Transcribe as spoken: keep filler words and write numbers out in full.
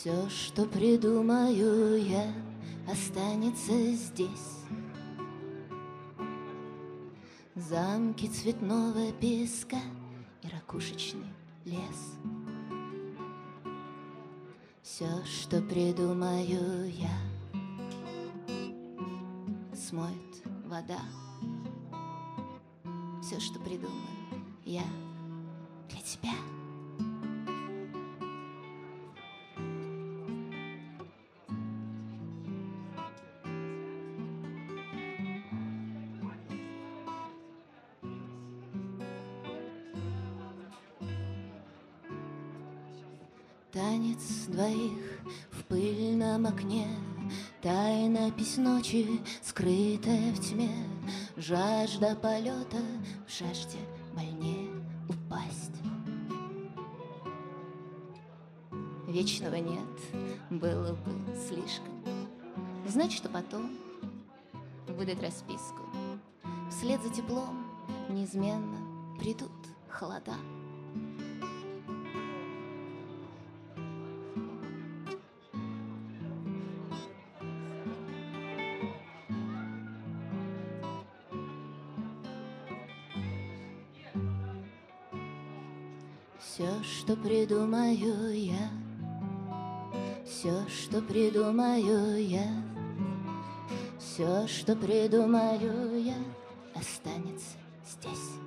Все, что придумаю я, останется здесь. Замки цветного песка и ракушечный лес. Все, что придумаю я, смоет вода. Все, что придумаю я для тебя. Танец двоих в пыльном окне, тайнопись ночи, скрытая в тьме, жажда полета, в жажде больнее упасть. Вечного нет, было бы слишком. Знать, что потом выдать расписку. Вслед за теплом неизменно придут холода. Все, что придумаю я, все, что придумаю я, все, что придумаю я, останется здесь.